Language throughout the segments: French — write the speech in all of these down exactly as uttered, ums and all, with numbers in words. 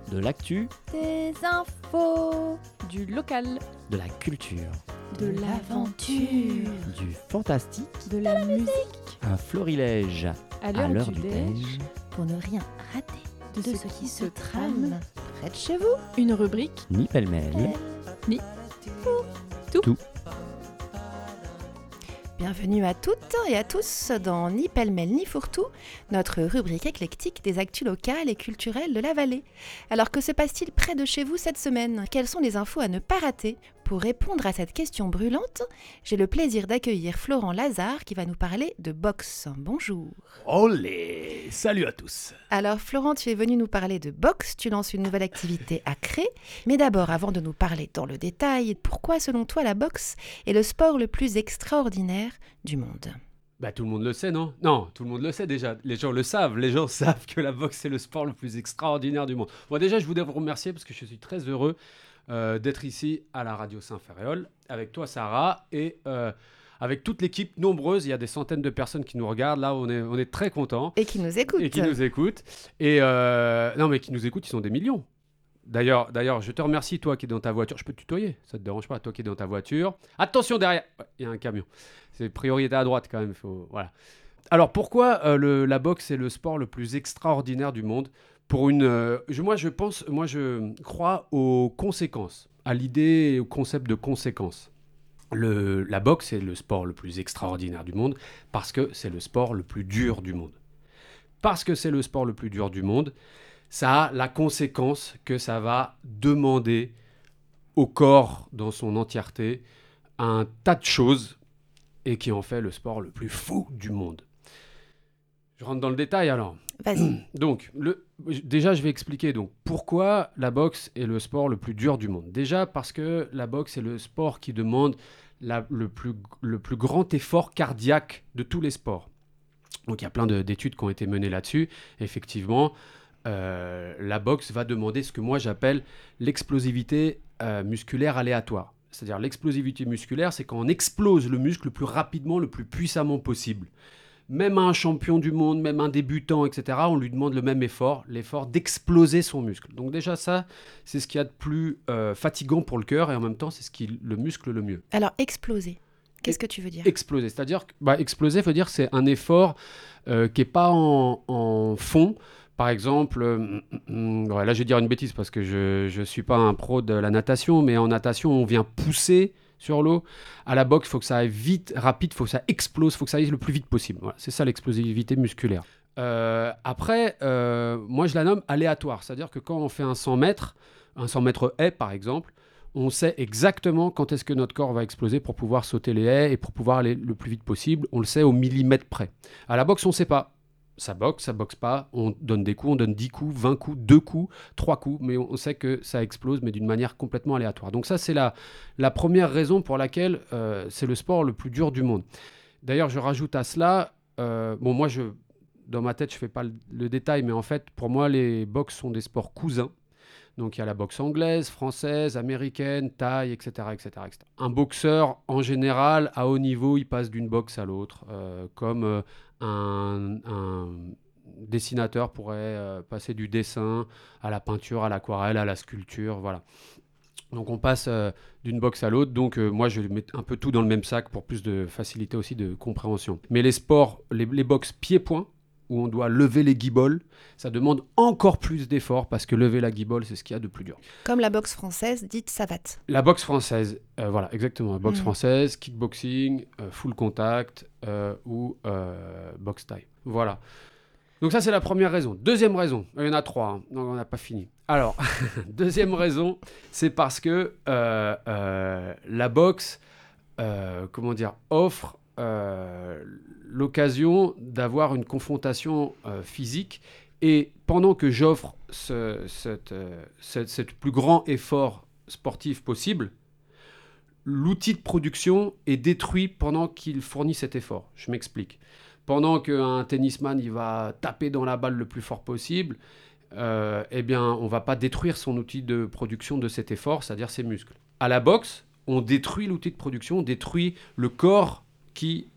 De l'actu, des infos, du local, de la culture, de l'aventure, du fantastique, de la musique. Un florilège À à l'heure, l'heure du du déj, déj. pour ne rien rater de, de ce qui se trame près de chez vous. Une rubrique Ni pêle-mêle. ni Bienvenue à toutes et à tous dans Ni pêle-mêle ni fourre-tout, notre rubrique éclectique des actus locales et culturelles de la vallée. Alors que se passe-t-il près de chez vous cette semaine ? Quelles sont les infos à ne pas rater ? Pour répondre à cette question brûlante, j'ai le plaisir d'accueillir Florent Lazare qui va nous parler de boxe. Bonjour. Olé! Salut à tous! Alors Florent, tu es venu nous parler de boxe, tu lances une nouvelle activité à Cré. Mais d'abord, avant de nous parler dans le détail, pourquoi selon toi la boxe est le sport le plus extraordinaire du monde ? Bah tout le monde le sait, non? Non, tout le monde le sait déjà. Les gens le savent. Les gens savent que la boxe est le sport le plus extraordinaire du monde. Bon, déjà, je voudrais vous remercier parce que je suis très heureux euh, d'être ici à la radio Saint-Ferréol avec toi, Sarah, et euh, avec toute l'équipe nombreuse. Il y a des centaines de personnes qui nous regardent. Là, on est, on est très contents. Et qui nous écoute. Et qui nous écoutent. Et euh, non, mais qui nous écoutent, ils sont des millions. D'ailleurs, d'ailleurs, je te remercie, toi qui es dans ta voiture. Je peux te tutoyer, ça te dérange pas, toi qui es dans ta voiture. Attention derrière, il ouais, y a un camion. C'est priorité à droite quand même. Faut... Voilà. Alors pourquoi euh, le, la boxe est le sport le plus extraordinaire du monde ? Pour une, euh, je, moi je pense, moi je crois aux conséquences, à l'idée et au concept de conséquences. Le, la boxe est le sport le plus extraordinaire du monde parce que c'est le sport le plus dur du monde. Parce que c'est le sport le plus dur du monde, ça a la conséquence que ça va demander au corps dans son entièreté un tas de choses et qui en fait le sport le plus fou du monde. Je rentre dans le détail alors. Vas-y. Donc, le, déjà je vais expliquer donc, pourquoi la boxe est le sport le plus dur du monde. Déjà parce que la boxe est le sport qui demande la, le, plus, le plus grand effort cardiaque de tous les sports. Donc il y a plein de, d'études qui ont été menées là-dessus. Effectivement, Euh, la boxe va demander ce que moi j'appelle l'explosivité euh, musculaire aléatoire. C'est-à-dire l'explosivité musculaire, c'est quand on explose le muscle le plus rapidement, le plus puissamment possible. Même un champion du monde, même un débutant, et cetera, on lui demande le même effort, l'effort d'exploser son muscle. Donc déjà ça, c'est ce qu'il y a de plus euh, fatigant pour le cœur et en même temps, c'est ce qui le muscle le mieux. Alors, exploser, qu'est-ce que tu veux dire ? Exploser, c'est-à-dire que bah, exploser veut dire que c'est un effort euh, qui n'est pas en, en fond. Par exemple, euh, là je vais dire une bêtise parce que je ne suis pas un pro de la natation, mais en natation on vient pousser sur l'eau. À la boxe, il faut que ça aille vite, rapide, il faut que ça explose, il faut que ça aille le plus vite possible. Voilà, c'est ça l'explosivité musculaire. Euh, après, euh, moi je la nomme aléatoire, c'est-à-dire que quand on fait un cent mètres, un cent mètres haie par exemple, on sait exactement quand est-ce que notre corps va exploser pour pouvoir sauter les haies et pour pouvoir aller le plus vite possible. On le sait au millimètre près. À la boxe, on ne sait pas. Ça boxe, ça boxe pas, on donne des coups, on donne dix coups, vingt coups, deux coups, trois coups, mais on sait que ça explose, mais d'une manière complètement aléatoire. Donc ça, c'est la, la première raison pour laquelle euh, c'est le sport le plus dur du monde. D'ailleurs, je rajoute à cela, euh, bon moi, je, dans ma tête, je fais pas le, le détail, mais en fait, pour moi, les boxes sont des sports cousins. Donc il y a la boxe anglaise, française, américaine, thaï, et cetera, et cetera, et cetera. Un boxeur, en général, à haut niveau, il passe d'une boxe à l'autre, euh, comme euh, un, un dessinateur pourrait euh, passer du dessin à la peinture, à l'aquarelle, à la sculpture, voilà. Donc on passe euh, d'une boxe à l'autre, donc euh, moi je mets un peu tout dans le même sac pour plus de facilité aussi de compréhension. Mais les sports, les, les boxes pieds-poings, où on doit lever les guiboles, ça demande encore plus d'efforts parce que lever la guibole, c'est ce qu'il y a de plus dur. Comme la boxe française dite savate. La boxe française, euh, voilà, exactement. La boxe Mmh. française, kickboxing, euh, full contact euh, ou euh, boxe thaï. Voilà. Donc ça, c'est la première raison. Deuxième raison, il y en a trois, hein. Donc on n'a pas fini. Alors, deuxième raison, c'est parce que euh, euh, la boxe, euh, comment dire, offre Euh, l'occasion d'avoir une confrontation euh, physique et pendant que j'offre ce, cette, euh, cette, cette plus grand effort sportif possible, l'outil de production est détruit pendant qu'il fournit cet effort. Je m'explique. Pendant qu'un tennisman il va taper dans la balle le plus fort possible, euh, eh bien, on ne va pas détruire son outil de production de cet effort, c'est-à-dire ses muscles. À la boxe, on détruit l'outil de production, on détruit le corps qui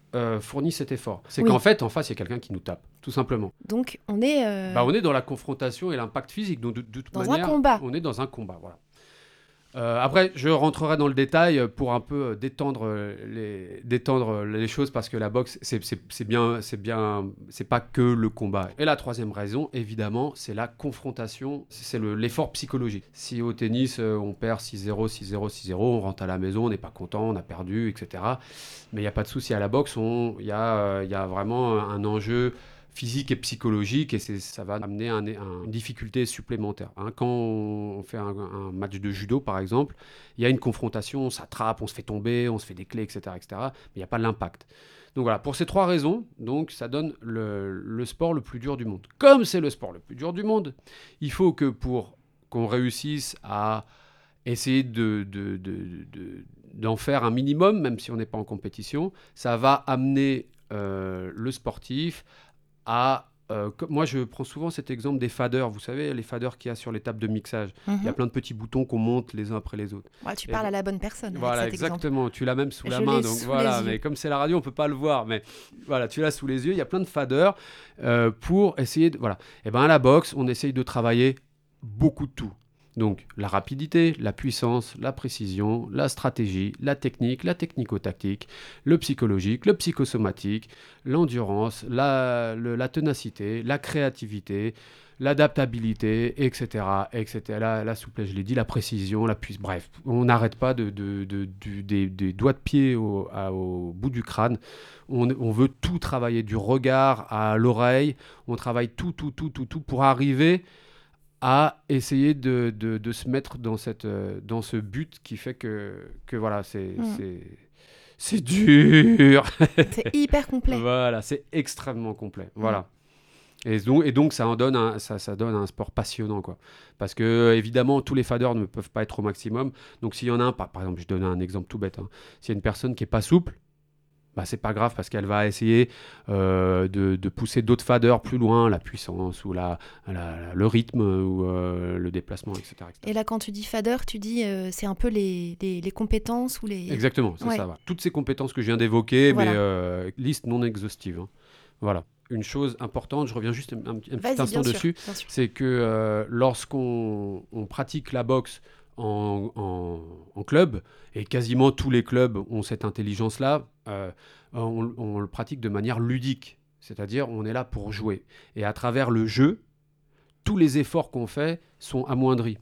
euh, fournit cet effort. C'est Oui. qu'en fait, en face, il y a quelqu'un qui nous tape, tout simplement. Donc, on est, euh, Bah, on est dans la confrontation et l'impact physique. Donc, de, de toute Dans un manière, combat. on est dans un combat. Voilà. Euh, après, je rentrerai dans le détail pour un peu détendre les, détendre les choses parce que la boxe, c'est, c'est, c'est bien, c'est bien, c'est pas que le combat. Et la troisième raison, évidemment, c'est la confrontation, c'est le, l'effort psychologique. Si au tennis, on perd six zéro, six zéro, six zéro, on rentre à la maison, on n'est pas content, on a perdu, et cetera. Mais il n'y a pas de souci à la boxe, il y a, y a vraiment un enjeu physique et psychologique, et c'est, ça va amener un, un, une difficulté supplémentaire. Hein. Quand on fait un, un match de judo, par exemple, il y a une confrontation, on s'attrape, on se fait tomber, on se fait des clés, et cetera, et cetera, mais il n'y a pas l'impact. Donc voilà, pour ces trois raisons, donc, ça donne le, le sport le plus dur du monde. Comme c'est le sport le plus dur du monde, il faut que pour qu'on réussisse à essayer de, de, de, de, d'en faire un minimum, même si on n'est pas en compétition, ça va amener euh, le sportif à... Euh, moi, je prends souvent cet exemple des faders. Vous savez, les faders qu'il y a sur les tables de mixage. Mm-hmm. Il y a plein de petits boutons qu'on monte les uns après les autres. Ouais, tu parles et... à la bonne personne. Voilà, avec cet exactement. Exemple. Tu l'as même sous je la main. Donc sous voilà. Mais comme c'est la radio, on peut pas le voir. Mais voilà, tu l'as sous les yeux. Il y a plein de faders euh, pour essayer de... Voilà. Et ben à la boxe, on essaye de travailler beaucoup de tout. Donc, la rapidité, la puissance, la précision, la stratégie, la technique, la technico-tactique, le psychologique, le psychosomatique, l'endurance, la, le, la ténacité, la créativité, l'adaptabilité, et cetera, et cetera. La, la souplesse, je l'ai dit, la précision, la puissance. Bref, on n'arrête pas de, de, de, de, des, des doigts de pied au, à, au bout du crâne. On, on veut tout travailler, du regard à l'oreille. On travaille tout, tout, tout, tout, tout pour arriver à essayer de, de, de se mettre dans, cette, dans ce but qui fait que, que voilà, c'est, mmh. c'est, c'est dur. C'est hyper complet. Voilà, c'est extrêmement complet. Mmh. Voilà. Et donc, et donc ça, en donne un, ça, ça donne un sport passionnant, quoi. Parce que, évidemment, tous les faders ne peuvent pas être au maximum. Donc, s'il y en a un, par, par exemple, je donne un exemple tout bête, hein. S'il y a une personne qui n'est pas souple, bah, c'est pas grave parce qu'elle va essayer euh, de, de pousser d'autres faders plus loin, la puissance ou la, la, le rythme ou euh, le déplacement, et cetera, et cetera. Et là, quand tu dis fader, tu dis euh, c'est un peu les, les, les compétences ou les... Exactement, c'est ouais. ça. Voilà. Toutes ces compétences que je viens d'évoquer, voilà. mais euh, liste non exhaustive. Hein. Voilà. Une chose importante, je reviens juste un, un, un petit instant dessus, sûr, sûr. c'est que euh, lorsqu'on on pratique la boxe En, en, en club, et quasiment tous les clubs ont cette intelligence-là, euh, on, on le pratique de manière ludique, c'est-à-dire on est là pour jouer. Et à travers le jeu, tous les efforts qu'on fait sont amoindris.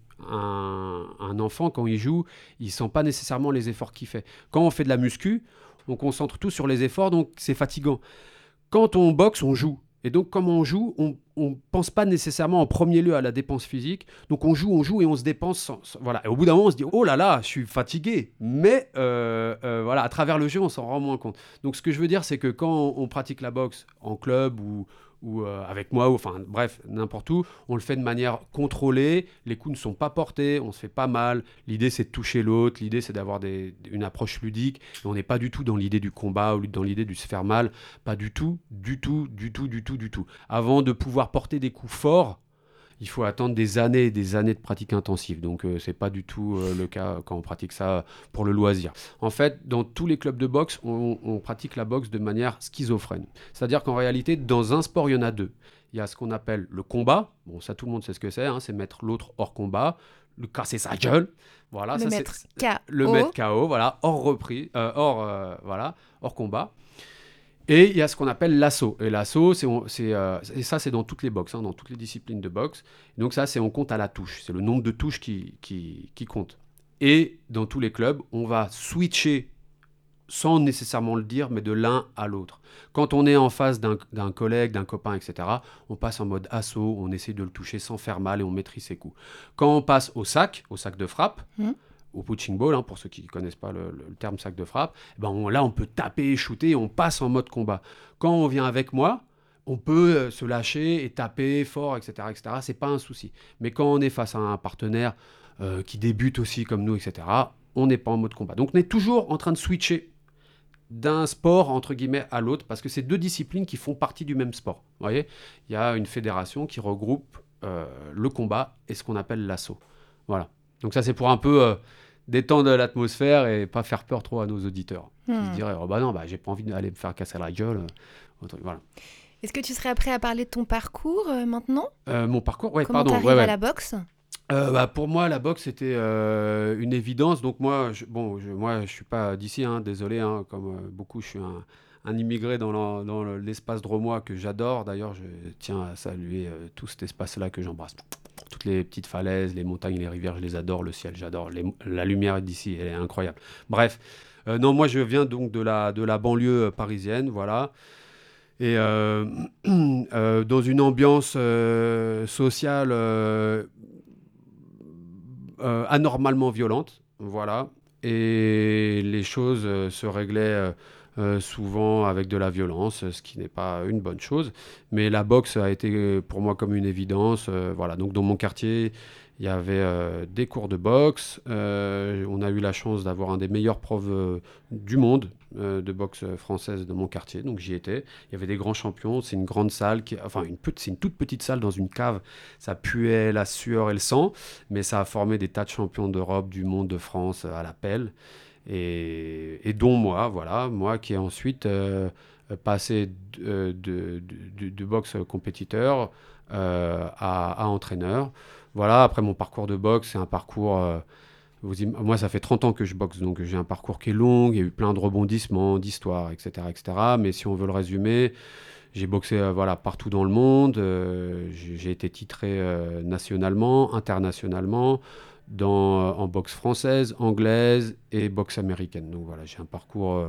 Un, un enfant, quand il joue, il ne sent pas nécessairement les efforts qu'il fait. Quand on fait de la muscu, on concentre tout sur les efforts, donc c'est fatigant. Quand on boxe, on joue. Et donc, comme on joue, on ne pense pas nécessairement en premier lieu à la dépense physique. Donc, on joue, on joue et on se dépense. Sans, sans, voilà. Et au bout d'un moment, on se dit « Oh là là, je suis fatigué !» Mais euh, euh, voilà, à travers le jeu, on s'en rend moins compte. Donc, ce que je veux dire, c'est que quand on pratique la boxe en club ou, ou euh, avec moi, ou, enfin bref, n'importe où, on le fait de manière contrôlée. Les coups ne sont pas portés, on ne se fait pas mal. L'idée, c'est de toucher l'autre. L'idée, c'est d'avoir des, une approche ludique. Et on n'est pas du tout dans l'idée du combat ou dans l'idée du se faire mal. Pas du tout, du tout, du tout, du tout, du tout. Avant de pouvoir porter des coups forts, il faut attendre des années et des années de pratique intensive. Donc, euh, ce n'est pas du tout euh, le cas quand on pratique ça pour le loisir. En fait, dans tous les clubs de boxe, on, on pratique la boxe de manière schizophrène. C'est-à-dire qu'en réalité, dans un sport, il y en a deux. Il y a ce qu'on appelle le combat. Bon, ça, tout le monde sait ce que c'est. Hein, c'est mettre l'autre hors combat, lui casser sa gueule. Voilà, le ça, mettre c'est, K O. Le mettre K O, voilà, hors repris, euh, hors, euh, voilà, hors combat. Et il y a ce qu'on appelle l'assaut. Et l'assaut, c'est, c'est, euh, et ça, c'est dans toutes les boxes, hein, dans toutes les disciplines de boxe. Donc ça, c'est on compte à la touche. C'est le nombre de touches qui, qui, qui compte. Et dans tous les clubs, on va switcher, sans nécessairement le dire, mais de l'un à l'autre. Quand on est en face d'un, d'un collègue, d'un copain, et cetera, on passe en mode assaut, on essaie de le toucher sans faire mal et on maîtrise ses coups. Quand on passe au sac, au sac de frappe, mmh. au punching ball, hein, pour ceux qui ne connaissent pas le, le terme sac de frappe, ben on, là, on peut taper, shooter, on passe en mode combat. Quand on vient avec moi, on peut euh, se lâcher et taper fort, et cetera, et cetera. C'est pas un souci. Mais quand on est face à un partenaire euh, qui débute aussi comme nous, et cetera, on n'est pas en mode combat. Donc, on est toujours en train de switcher d'un sport, entre guillemets, à l'autre, parce que c'est deux disciplines qui font partie du même sport. Vous voyez, il y a une fédération qui regroupe euh, le combat et ce qu'on appelle l'assaut. Voilà. Donc ça, c'est pour un peu... Euh, détendre l'atmosphère et pas faire peur trop à nos auditeurs. Hmm. Ils se diraient, oh bah non, bah, j'ai pas envie d'aller me faire casser la gueule. euh, Voilà. Est-ce que tu serais prêt à parler de ton parcours euh, maintenant? Euh, mon parcours, ouais, Comment pardon. t'arrives ouais, ouais. à la boxe? Euh, bah, pour moi, la boxe, c'était euh, une évidence. Donc moi, je, bon, je, moi, je suis pas d'ici, hein, désolé. Hein, comme euh, beaucoup, je suis un, un immigré dans, la- dans le- l'espace drômois que j'adore. D'ailleurs, je tiens à saluer euh, tout cet espace-là que j'embrasse. Toutes les petites falaises, les montagnes, les rivières, je les adore. Le ciel, j'adore. Les- la lumière d'ici, elle est incroyable. Bref, euh, non, moi, je viens donc de la, de la banlieue parisienne, voilà. Et euh, euh, dans une ambiance euh, sociale euh, euh, anormalement violente, voilà. Et les choses euh, se réglaient euh, euh, souvent avec de la violence, ce qui n'est pas une bonne chose. Mais la boxe a été euh, pour moi comme une évidence. euh, voilà. Donc dans mon quartier, il y avait euh, des cours de boxe. Euh, on a eu la chance d'avoir un des meilleurs profs euh, du monde euh, de boxe française de mon quartier. Donc j'y étais. Il y avait des grands champions. C'est une grande salle, qui, enfin une, pe- c'est une toute petite salle dans une cave. Ça puait la sueur et le sang, mais ça a formé des tas de champions d'Europe, du monde, de France à la pelle. Et, et dont moi, voilà, moi qui ai ensuite euh, passé de, de, de, de boxe compétiteur euh, à, à entraîneur. Voilà, après mon parcours de boxe, c'est un parcours... euh, vous im- moi, ça fait trente ans que je boxe, donc j'ai un parcours qui est long, il y a eu plein de rebondissements, d'histoires, et cetera, et cetera. Mais si on veut le résumer, j'ai boxé euh, voilà, partout dans le monde, euh, j'ai j'ai été titré euh, nationalement, internationalement, dans, euh, en boxe française, anglaise et boxe américaine. Donc voilà, j'ai un parcours... euh,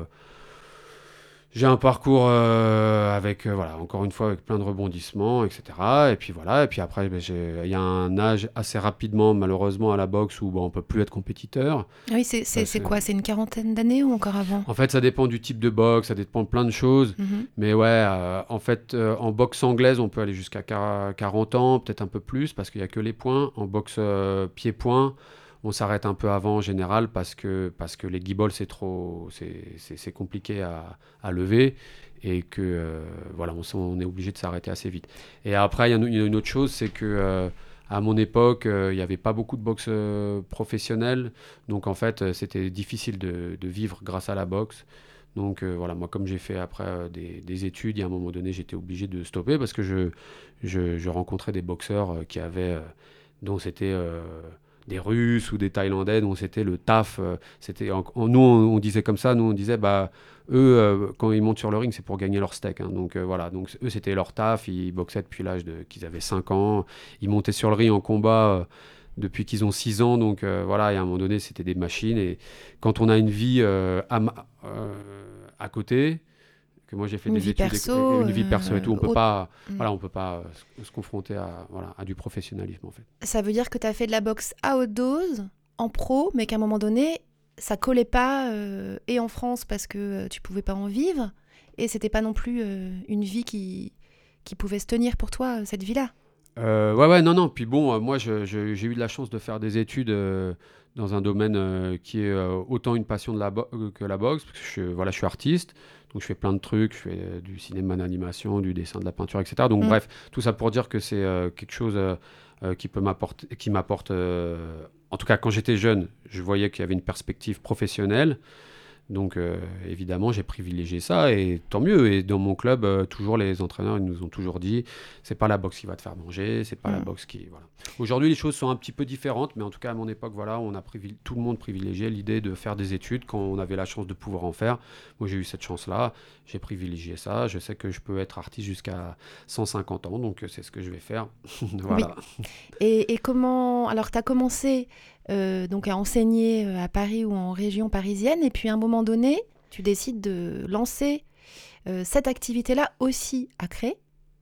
j'ai un parcours euh, avec, euh, voilà, encore une fois, avec plein de rebondissements, et cetera. Et puis voilà, et puis après, ben, j'ai- il y a un âge assez rapidement, malheureusement, à la boxe où ben, on ne peut plus être compétiteur. Ah oui, c'est c'est- Parce c'est que- quoi? C'est une quarantaine d'années ou encore avant? En fait, ça dépend du type de boxe, ça dépend de plein de choses. Mhm. Mais ouais, euh, en fait, euh, en boxe anglaise, on peut aller jusqu'à quar- quarante ans, peut-être un peu plus, parce qu'il n'y a que les points. En boxe euh, pied-point, on s'arrête un peu avant en général parce que, parce que les guibolles, c'est trop, c'est, c'est- c'est compliqué à, à lever et que euh, voilà, on, s- on est obligé de s'arrêter assez vite. Et après, il y, a une- il y a une autre chose, c'est que euh, à mon époque, euh, il n'y avait pas beaucoup de boxe euh, professionnelle, donc en fait, euh, c'était difficile de, de vivre grâce à la boxe. Donc euh, voilà, moi comme j'ai fait après euh, des, des études, et à un moment donné, j'étais obligé de stopper parce que je, je, je rencontrais des boxeurs euh, qui avaient, euh, dont c'était euh, des Russes ou des Thaïlandais, dont c'était le taf. euh, c'était en- en- nous, on, on disait comme ça, nous on disait, bah eux, euh, quand ils montent sur le ring, c'est pour gagner leur steak. Hein. Donc euh, voilà, donc eux c'était leur taf, ils boxaient depuis l'âge de qu'ils avaient cinq ans, ils montaient sur le ring en combat. euh, depuis qu'ils ont six ans, donc euh, voilà, et à un moment donné, c'était des machines. Et quand on a une vie euh, à, ma- euh, à côté, que moi j'ai fait Une des vie études, et- perso, et une vie perso et euh, tout, on peut autre- pas, Mm. voilà, on peut pas euh, se, se confronter à, voilà, à du professionnalisme en fait. Ça veut dire que tu as fait de la boxe à haute dose, en pro, mais qu'à un moment donné, ça collait pas, euh, et en France parce que euh, tu pouvais pas en vivre, et c'était pas non plus euh, une vie qui, qui pouvait se tenir pour toi, euh, cette vie-là. Euh, ouais, ouais, non, non. Puis bon, euh, moi, je- je- j'ai eu de la chance de faire des études euh, dans un domaine euh, qui est euh, autant une passion de la bo- euh, que la boxe. Parce que je, voilà, je suis artiste, donc je fais plein de trucs. Je fais euh, du cinéma d'animation, du dessin, de la peinture, et cetera. Donc Mm. bref, tout ça pour dire que c'est euh, quelque chose euh, euh, qui peut m'apporter, qui m'apporte. euh, en tout cas, quand j'étais jeune, je voyais qu'il y avait une perspective professionnelle. Donc euh, évidemment, j'ai privilégié ça et tant mieux. Et dans mon club, euh, toujours les entraîneurs ils nous ont toujours dit, c'est pas la boxe qui va te faire manger, c'est pas la Mm. boxe qui voilà. Aujourd'hui, les choses sont un petit peu différentes, mais en tout cas à mon époque, voilà, on a privil- tout le monde privilégiait l'idée de faire des études quand on avait la chance de pouvoir en faire. Moi, j'ai eu cette chance-là, j'ai privilégié ça. Je sais que je peux être artiste jusqu'à cent cinquante ans, donc euh, c'est ce que je vais faire. Voilà. Et, et comment... Alors, tu as commencé euh, donc à enseigner euh, à Paris ou en région parisienne, et puis à un moment donné, tu décides de lancer euh, cette activité-là aussi à Cré,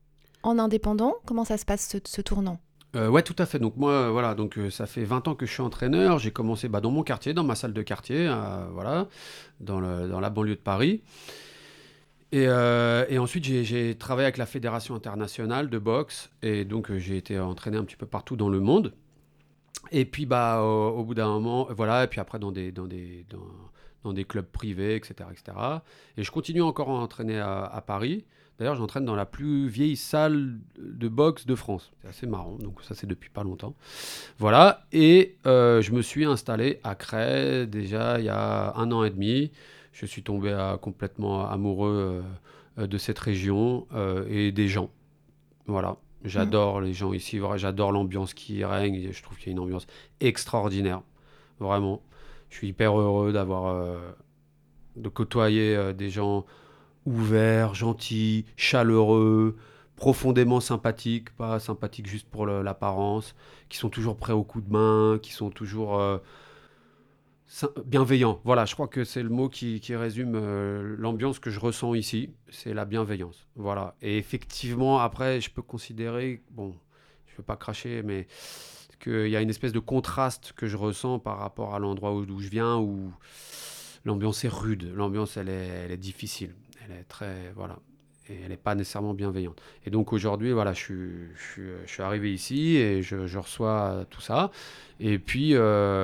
en indépendant. Comment ça se passe, ce, ce tournant? Euh, ouais, tout à fait. Donc moi, euh, voilà, donc euh, ça fait vingt ans que je suis entraîneur. J'ai commencé bah, dans mon quartier, dans ma salle de quartier, euh, voilà, dans, le- dans la banlieue de Paris. Et, euh, et ensuite, j'ai j'ai travaillé avec la Fédération internationale de boxe. Et donc, euh, j'ai été entraîné un petit peu partout dans le monde. Et puis, bah, au, au bout d'un moment, euh, voilà, et puis après, dans des, dans des, dans, dans des clubs privés, et cetera, et cetera. Et je continue encore à entraîner à, à Paris. D'ailleurs, j'entraîne dans la plus vieille salle de boxe de France. C'est assez marrant, donc ça, c'est depuis pas longtemps. Voilà, et euh, je me suis installé à Crest déjà il y a un an et demi. Je suis tombé à, complètement amoureux euh, de cette région euh, et des gens. Voilà, j'adore mmh. les gens ici, j'adore l'ambiance qui règne. Je trouve qu'il y a une ambiance extraordinaire, vraiment. Je suis hyper heureux d'avoir, euh, de côtoyer euh, des gens ouverts, gentils, chaleureux, profondément sympathiques, pas sympathiques juste pour le, l'apparence, qui sont toujours prêts au coup de main, qui sont toujours euh, bienveillants. Voilà, je crois que c'est le mot qui, qui résume euh, l'ambiance que je ressens ici, c'est la bienveillance. Voilà. Et effectivement, après, je peux considérer, bon, je ne veux pas cracher, mais qu'il y a une espèce de contraste que je ressens par rapport à l'endroit où, d'où je viens, où l'ambiance est rude, l'ambiance, elle est, elle est difficile. Elle est très, voilà, et elle n'est pas nécessairement bienveillante. Et donc aujourd'hui, voilà, je suis, je suis, je suis arrivé ici et je, je reçois tout ça. Et puis, euh,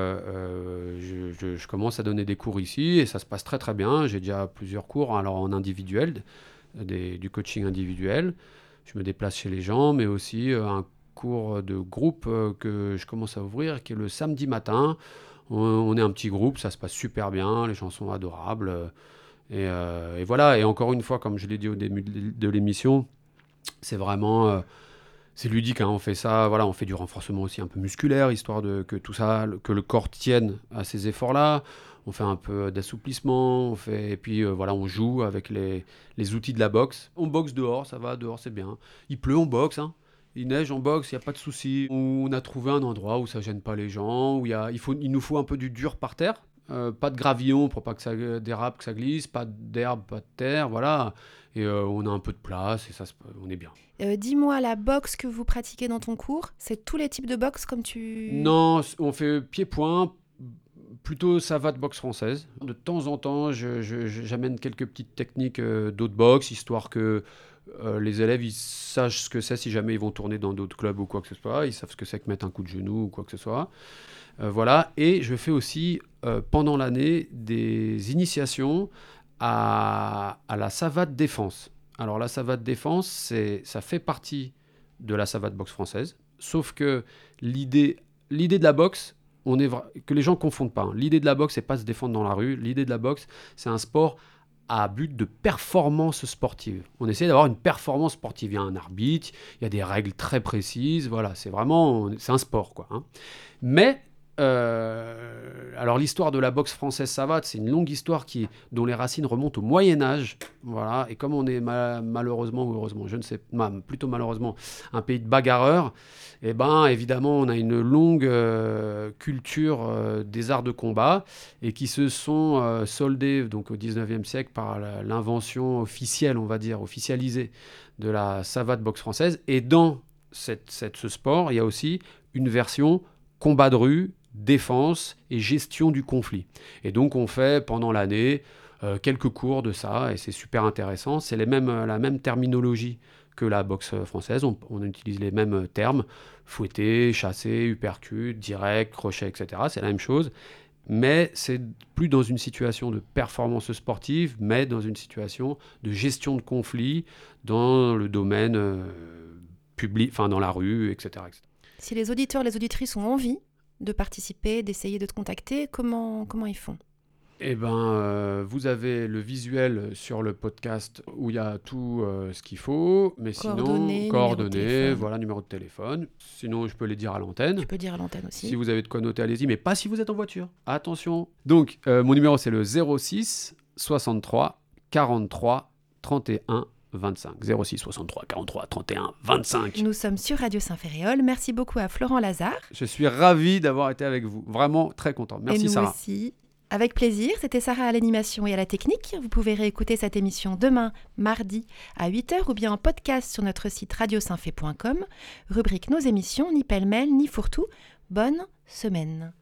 euh, je, je, je commence à donner des cours ici et ça se passe très très bien. J'ai déjà plusieurs cours, alors en individuel, des, du coaching individuel. Je me déplace chez les gens, mais aussi euh, un cours de groupe euh, que je commence à ouvrir, qui est le samedi matin. On, on est un petit groupe, ça se passe super bien, les gens sont adorables. Et, euh, et voilà, et encore une fois, comme je l'ai dit au début de l'émission, c'est vraiment, euh, c'est ludique, hein, on fait ça, voilà, on fait du renforcement aussi un peu musculaire, histoire de que tout ça, que le corps tienne à ces efforts-là. On fait un peu d'assouplissement, on fait, et puis euh, voilà, on joue avec les, les outils de la boxe. On boxe dehors, ça va, dehors c'est bien. Il pleut, on boxe, hein. Il neige, on boxe, il n'y a pas de souci. On a trouvé un endroit où ça ne gêne pas les gens, où il, y a, il, faut, il nous faut un peu du dur par terre. Euh, pas de gravillon pour pas que ça dérape, que ça glisse, pas d'herbe, pas de terre, voilà. Et euh, on a un peu de place et ça, on est bien. Euh, dis-moi, la boxe que vous pratiquez dans ton cours, c'est tous les types de boxe comme tu... Non, on fait pied-point, plutôt savate boxe française. De temps en temps, je, je, j'amène quelques petites techniques euh, d'autres boxe, histoire que euh, les élèves ils sachent ce que c'est si jamais ils vont tourner dans d'autres clubs ou quoi que ce soit. Ils savent ce que c'est que mettre un coup de genou ou quoi que ce soit. Euh, voilà, et je fais aussi euh, pendant l'année des initiations à, à la savate défense. Alors la savate défense, c'est, ça fait partie de la savate boxe française, sauf que l'idée, l'idée de la boxe, on est, que les gens ne confondent pas. Hein. L'idée de la boxe, c'est pas se défendre dans la rue. L'idée de la boxe, c'est un sport à but de performance sportive. On essaie d'avoir une performance sportive. Il y a un arbitre, il y a des règles très précises. Voilà, c'est vraiment, c'est un sport, quoi. Hein. Mais Euh, alors l'histoire de la boxe française savate, c'est une longue histoire qui, dont les racines remontent au Moyen-Âge. Voilà. Et comme on est ma- malheureusement ou heureusement, je ne sais pas, plutôt malheureusement, un pays de bagarreurs, eh ben, évidemment, on a une longue euh, culture euh, des arts de combat et qui se sont euh, soldés donc, au dix-neuvième siècle par la, l'invention officielle, on va dire, officialisée de la savate boxe française. Et dans cette, cette, ce sport, il y a aussi une version combat de rue, défense et gestion du conflit. Et donc on fait pendant l'année euh, quelques cours de ça et c'est super intéressant. C'est les mêmes, la même terminologie que la boxe française. On, on utilise les mêmes termes, fouetter, chasser, uppercut, direct, crochet, et cetera. C'est la même chose. Mais c'est plus dans une situation de performance sportive, mais dans une situation de gestion de conflit dans le domaine euh, public, enfin dans la rue, et cetera, et cetera. Si les auditeurs, les auditrices ont envie de participer, d'essayer de te contacter, comment, comment ils font ? Eh bien, euh, vous avez le visuel sur le podcast où il y a tout euh, ce qu'il faut, mais coordonnées, sinon, coordonnées, voilà, numéro de téléphone. Sinon, je peux les dire à l'antenne. Tu peux dire à l'antenne aussi. Si vous avez de quoi noter, allez-y, mais pas si vous êtes en voiture. Attention. Donc, euh, mon numéro, c'est le zéro six soixante-trois quarante-trois trente et un vingt-cinq. zéro six soixante-trois quarante-trois trente et un vingt-cinq. Nous sommes sur Radio Saint-Ferréol. Merci beaucoup à Florent Lazare. Je suis ravi d'avoir été avec vous. Vraiment très content. Merci, et nous Sarah. Aussi. Avec plaisir, c'était Sarah à l'animation et à la technique. Vous pouvez réécouter cette émission demain, mardi, à huit heures ou bien en podcast sur notre site radio saint fé point com. Rubrique Nos émissions, ni pêle-mêle, ni fourre-tout. Bonne semaine.